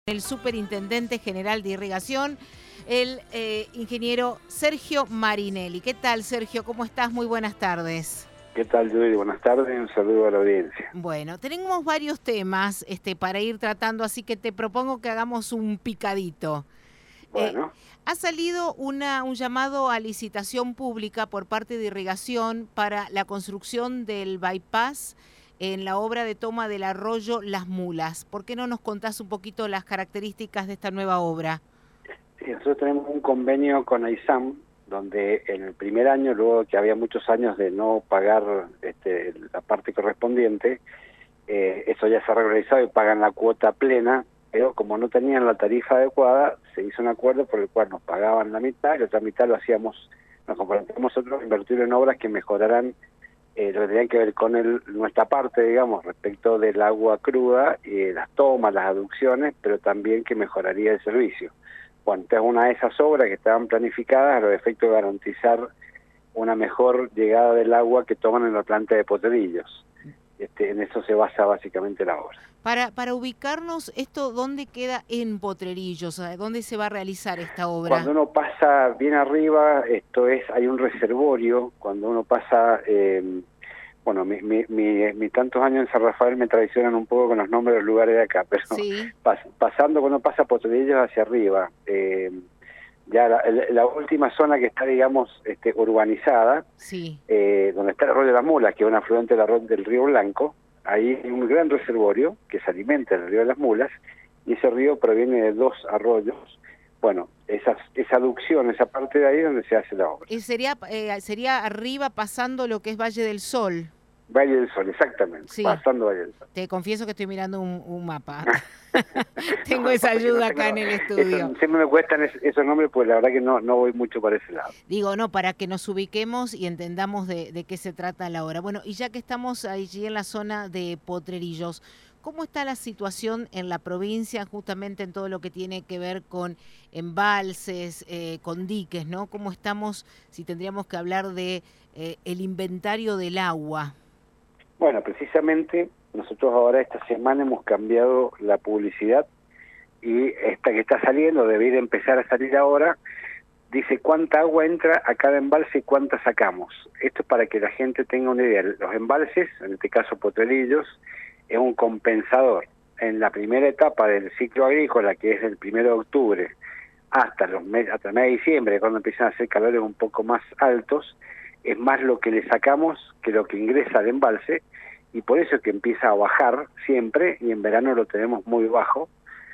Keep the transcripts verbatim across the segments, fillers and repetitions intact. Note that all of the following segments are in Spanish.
El superintendente general de irrigación, el eh, ingeniero Sergio Marinelli. ¿Qué tal, Sergio? ¿Cómo estás? Muy buenas tardes. ¿Qué tal, Judy? Buenas tardes y un saludo a la audiencia. Bueno, tenemos varios temas este, para ir tratando, así que te propongo que hagamos un picadito. Bueno. Eh, ha salido una, un llamado a licitación pública por parte de Irrigación para la construcción del bypass en la obra de toma del arroyo Las Mulas. ¿Por qué no nos contás un poquito las características de esta nueva obra? Sí, nosotros tenemos un convenio con AISAM, donde en el primer año, luego que había muchos años de no pagar este, la parte correspondiente, eh, eso ya se ha regularizado y pagan la cuota plena, pero como no tenían la tarifa adecuada, se hizo un acuerdo por el cual nos pagaban la mitad y la otra mitad lo hacíamos, nos comprometimos nosotros a invertir en obras que mejoraran Eh, lo que tenían que ver con el, nuestra parte, digamos, respecto del agua cruda, y las tomas, las aducciones, pero también que mejoraría el servicio. Bueno, entonces una de esas obras que estaban planificadas a los efectos de garantizar una mejor llegada del agua que toman en la planta de Potrerillos. Este, en eso se basa básicamente la obra. Para, para ubicarnos, ¿esto dónde queda en Potrerillos? ¿Dónde se va a realizar esta obra? Cuando uno pasa bien arriba, esto es, hay un reservorio, cuando uno pasa, eh, bueno, mi, mi, mi, mi tantos años en San Rafael me traicionan un poco con los nombres de los lugares de acá, pero sí. pas, pasando cuando pasa Potrerillos hacia arriba, eh, ya la, la última zona que está, digamos, este, urbanizada, sí. eh, donde está el arroyo de las Mulas, que es un afluente del, arroyo, del río Blanco, ahí hay un gran reservorio que se alimenta del río de las Mulas, y ese río proviene de dos arroyos. Bueno, esa, esa aducción, esa parte de ahí es donde se hace la obra. Y sería, eh, sería arriba pasando lo que es Valle del Sol. Valle del Sol, exactamente, sí. Pasando Valle del Sol. Te confieso que estoy mirando un, un mapa. Tengo no, esa ayuda no acá en el estudio. Eso, siempre me cuestan es, esos nombres, pues la verdad que no, no voy mucho para ese lado. Digo, no, para que nos ubiquemos y entendamos de, de qué se trata la obra. Bueno, y ya que estamos allí en la zona de Potrerillos, ¿cómo está la situación en la provincia justamente en todo lo que tiene que ver con embalses, eh, con diques, ¿no? ¿Cómo estamos, si tendríamos que hablar de eh, el inventario del agua? Bueno, precisamente nosotros ahora esta semana hemos cambiado la publicidad y esta que está saliendo, debería empezar a salir ahora, dice cuánta agua entra a cada embalse y cuánta sacamos. Esto es para que la gente tenga una idea. Los embalses, en este caso Potrerillos, es un compensador. En la primera etapa del ciclo agrícola, que es del primero de octubre hasta los meses, hasta el mes de diciembre, cuando empiezan a hacer calores un poco más altos, es más lo que le sacamos que lo que ingresa al embalse, y por eso es que empieza a bajar siempre, y en verano lo tenemos muy bajo.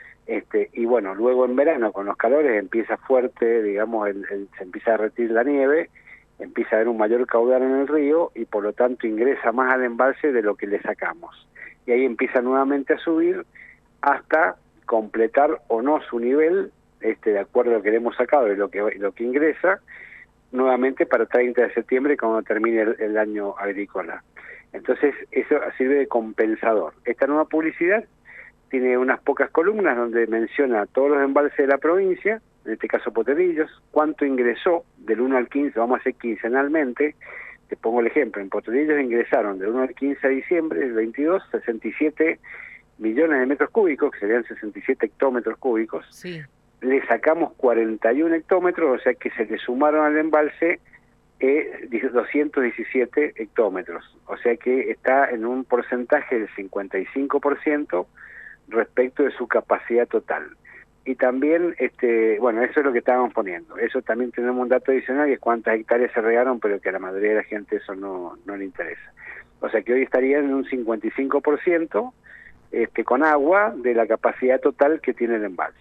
Este, y bueno, luego en verano con los calores empieza fuerte, digamos, el, el, se empieza a derretir la nieve, empieza a haber un mayor caudal en el río y por lo tanto ingresa más al embalse de lo que le sacamos. Y ahí empieza nuevamente a subir hasta completar o no su nivel, este, de acuerdo a lo que le hemos sacado y lo que, lo que ingresa, nuevamente para treinta de septiembre cuando termine el, el año agrícola. Entonces eso sirve de compensador. Esta nueva publicidad tiene unas pocas columnas donde menciona todos los embalses de la provincia, en este caso Potrerillos, cuánto ingresó del uno al quince, vamos a hacer quincenalmente. Te pongo el ejemplo, en Potrerillos ingresaron del uno al quince de diciembre del veintidós, sesenta y siete millones de metros cúbicos, que serían sesenta y siete hectómetros cúbicos. Sí. Le sacamos cuarenta y uno hectómetros, o sea que se le sumaron al embalse eh, doscientos diecisiete hectómetros, o sea que está en un porcentaje del cincuenta y cinco por ciento respecto de su capacidad total. Y también, este, bueno, eso es lo que estábamos poniendo. Eso también tenemos un dato adicional, que es cuántas hectáreas se regaron, pero que a la mayoría de la gente eso no, no le interesa. O sea que hoy estarían en un cincuenta y cinco por ciento este, con agua de la capacidad total que tiene el embalse.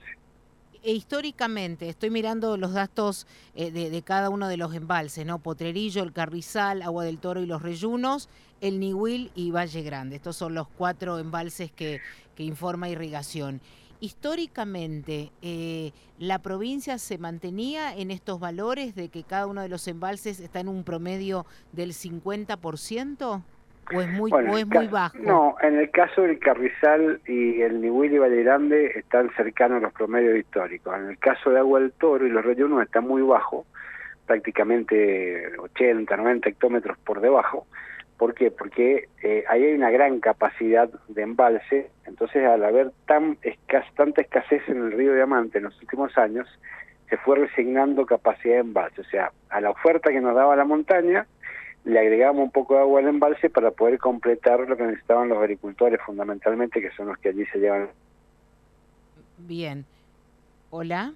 E históricamente, estoy mirando los datos eh, de, de cada uno de los embalses, ¿no? Potrerillo, el Carrizal, Agua del Toro y los Reyunos, el Nihuil y Valle Grande. Estos son los cuatro embalses que, que informa Irrigación. Históricamente, eh, ¿la provincia se mantenía en estos valores de que cada uno de los embalses está en un promedio del cincuenta por ciento? ¿O es muy, bueno, o es muy bajo? No, en el caso del Carrizal y el Nihuil y Valle Grande están cercanos a los promedios históricos. En el caso de Agua del Toro y los Reyunos está muy bajo, prácticamente ochenta, noventa hectómetros por debajo, ¿Por qué? Porque eh, ahí hay una gran capacidad de embalse, entonces al haber tan escas, tanta escasez en el río Diamante en los últimos años, se fue resignando capacidad de embalse, o sea, a la oferta que nos daba la montaña, le agregamos un poco de agua al embalse para poder completar lo que necesitaban los agricultores fundamentalmente, que son los que allí se llevan. Bien. Hola.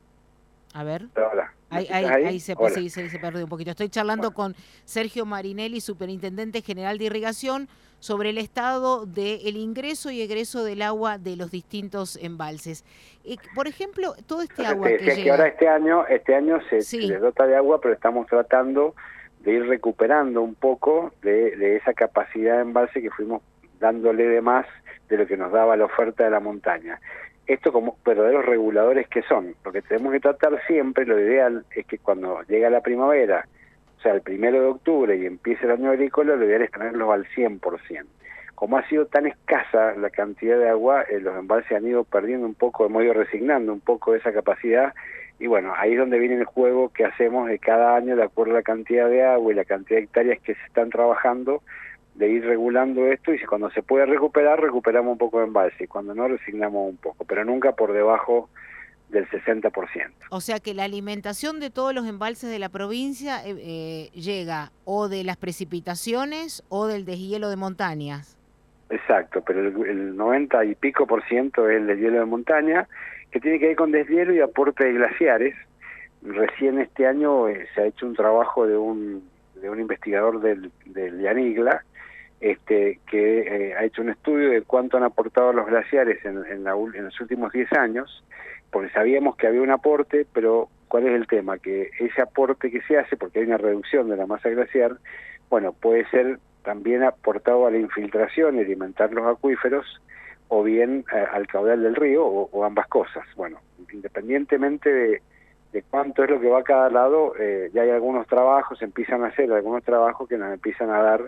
A ver. Hola. Ahí, ahí, ahí? ahí se, sí, se, se perdió un poquito. Estoy charlando bueno. con Sergio Marinelli, Superintendente General de Irrigación, sobre el estado del ingreso y egreso del agua de los distintos embalses. Eh, por ejemplo, todo este Entonces, agua te que decía llega... que ahora este año, este año se, sí. se les dota de agua, pero estamos tratando de ir recuperando un poco de, de esa capacidad de embalse que fuimos dándole de más de lo que nos daba la oferta de la montaña. Esto como verdaderos reguladores que son. Lo que tenemos que tratar siempre, lo ideal es que cuando llega la primavera, o sea, el primero de octubre y empiece el año agrícola, lo ideal es tenerlos al cien por ciento. Como ha sido tan escasa la cantidad de agua, eh, los embalses han ido perdiendo un poco, hemos ido resignando un poco esa capacidad, y bueno, ahí es donde viene el juego que hacemos de cada año, de acuerdo a la cantidad de agua y la cantidad de hectáreas que se están trabajando, de ir regulando esto, y si cuando se puede recuperar, recuperamos un poco de embalse, y cuando no, resignamos un poco, pero nunca por debajo del sesenta por ciento. O sea que la alimentación de todos los embalses de la provincia eh, eh, llega o de las precipitaciones o del deshielo de montañas. Exacto, pero el, el noventa y pico por ciento es el deshielo de montaña, que tiene que ver con deshielo y aporte de glaciares. Recién este año eh, se ha hecho un trabajo de un, de un investigador del, del Yanigla, Este, que eh, ha hecho un estudio de cuánto han aportado los glaciares en, en, la, en los últimos diez años, porque sabíamos que había un aporte, pero ¿cuál es el tema? Que ese aporte que se hace, porque hay una reducción de la masa glaciar, bueno, puede ser también aportado a la infiltración y alimentar los acuíferos, o bien eh, al caudal del río, o, o ambas cosas. Bueno, independientemente de, de cuánto es lo que va a cada lado, eh, ya hay algunos trabajos, se empiezan a hacer algunos trabajos que nos empiezan a dar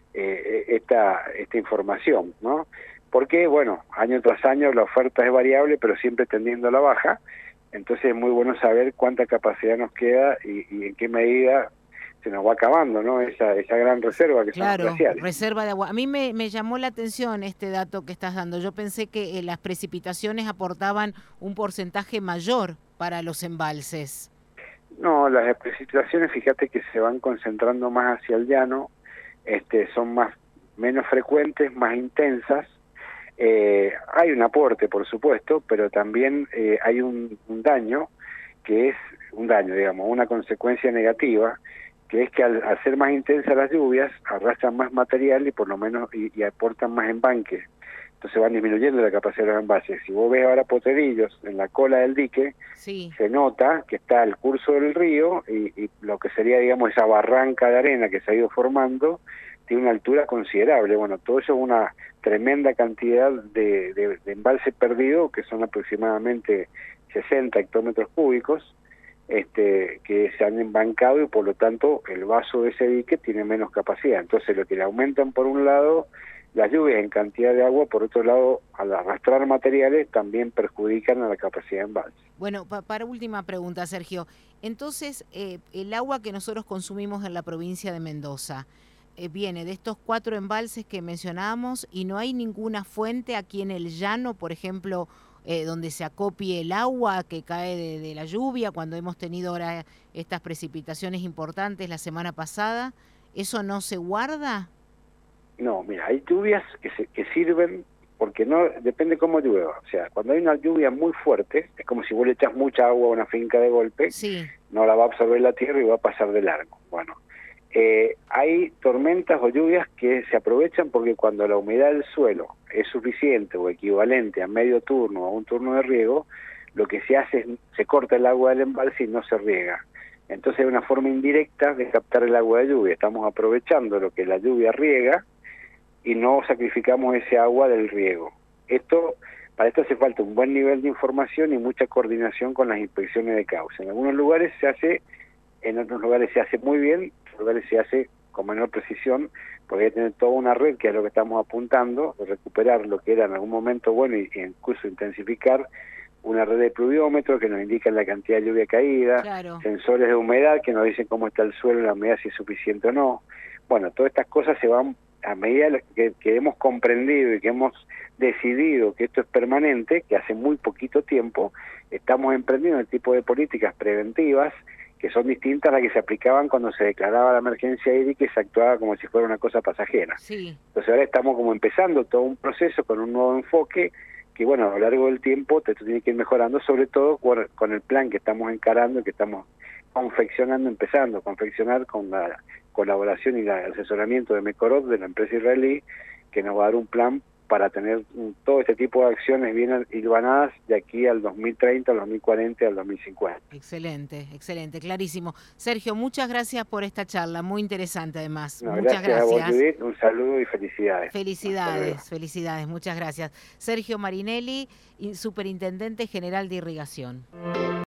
Eh, esta esta información, ¿no? Porque, bueno, año tras año la oferta es variable, pero siempre tendiendo a la baja, entonces es muy bueno saber cuánta capacidad nos queda y, y en qué medida se nos va acabando, ¿no? Esa esa gran reserva que claro, son los glaciares. Reserva de agua. A mí me, me llamó la atención este dato que estás dando. Yo pensé que eh, las precipitaciones aportaban un porcentaje mayor para los embalses. No, las precipitaciones, fíjate que se van concentrando más hacia el llano, Este, son más menos frecuentes, más intensas. Eh, hay un aporte, por supuesto, pero también eh, hay un, un daño, que es un daño, digamos, una consecuencia negativa, que es que al, al ser más intensas las lluvias, arrastran más material y por lo menos y, y aportan más embanques. Entonces van disminuyendo la capacidad de los embalses. Si vos ves ahora Potrerillos en la cola del dique, sí. se nota que está el curso del río y, y lo que sería, digamos, esa barranca de arena que se ha ido formando, tiene una altura considerable. Bueno, todo eso es una tremenda cantidad de, de, de embalse perdido, que son aproximadamente sesenta hectómetros cúbicos, este, que se han embancado y por lo tanto el vaso de ese dique tiene menos capacidad. Entonces lo que le aumentan por un lado las lluvias en cantidad de agua, por otro lado, al arrastrar materiales, también perjudican a la capacidad de embalse. Bueno, pa para última pregunta, Sergio. Entonces, eh, el agua que nosotros consumimos en la provincia de Mendoza eh, viene de estos cuatro embalses que mencionábamos y no hay ninguna fuente aquí en el llano, por ejemplo, eh, donde se acopie el agua que cae de, de la lluvia, cuando hemos tenido ahora estas precipitaciones importantes la semana pasada. ¿Eso no se guarda? No, mira, hay lluvias que, se, que sirven porque no depende cómo llueva. O sea, cuando hay una lluvia muy fuerte, es como si vos le echas mucha agua a una finca de golpe, sí. no la va a absorber la tierra y va a pasar de largo. Bueno, eh, hay tormentas o lluvias que se aprovechan porque cuando la humedad del suelo es suficiente o equivalente a medio turno o a un turno de riego, lo que se hace es se corta el agua del embalse y no se riega. Entonces hay una forma indirecta de captar el agua de lluvia. Estamos aprovechando lo que la lluvia riega y no sacrificamos ese agua del riego. Esto, para esto hace falta un buen nivel de información y mucha coordinación con las inspecciones de cauce. En algunos lugares se hace, en otros lugares se hace muy bien, en otros lugares se hace con menor precisión, porque hay que tener toda una red, que es lo que estamos apuntando, de recuperar lo que era en algún momento bueno y, y incluso intensificar una red de pluviómetros que nos indican la cantidad de lluvia caída, claro. Sensores de humedad que nos dicen cómo está el suelo, la humedad, si es suficiente o no. Bueno, todas estas cosas se van, a medida que, que hemos comprendido y que hemos decidido que esto es permanente, que hace muy poquito tiempo estamos emprendiendo el tipo de políticas preventivas que son distintas a las que se aplicaban cuando se declaraba la emergencia hídrica y se actuaba como si fuera una cosa pasajera. Sí. Entonces ahora estamos como empezando todo un proceso con un nuevo enfoque que, bueno, a lo largo del tiempo esto tiene que ir mejorando, sobre todo con, con el plan que estamos encarando, que estamos confeccionando, empezando a confeccionar con la colaboración y el asesoramiento de Mekorot, de la empresa israelí, que nos va a dar un plan para tener un, todo este tipo de acciones bien hilvanadas de aquí al dos mil treinta, al dos mil cuarenta, al dos mil cincuenta. Excelente, excelente, clarísimo. Sergio, muchas gracias por esta charla, muy interesante además. No, muchas gracias, gracias. a vos, Judith, un saludo y felicidades. Felicidades, felicidades, muchas gracias. Sergio Marinelli, Superintendente General de Irrigación.